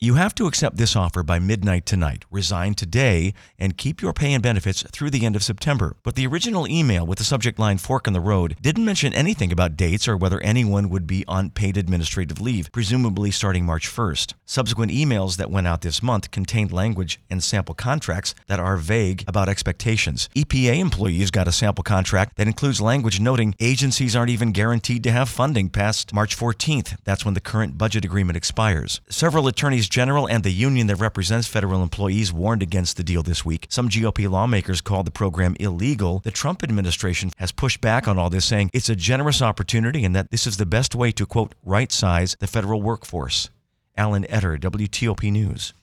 You have to accept this offer by midnight tonight, resign today, and keep your pay and benefits through the end of September. But the original email with the subject line Fork in the Road didn't mention anything about dates or whether anyone would be on paid administrative leave, presumably starting March 1st. Subsequent emails that went out this month contained language and sample contracts that are vague about expectations. EPA employees got a sample contract that includes language noting agencies aren't even guaranteed to have funding past March 14th. That's when the current budget agreement expires. Several attorneys general and the union that represents federal employees warned against the deal this week. Some GOP lawmakers called the program illegal. The Trump administration has pushed back on all this, saying it's a generous opportunity and that this is the best way to, quote, right-size the federal workforce. Alan Etter, WTOP News.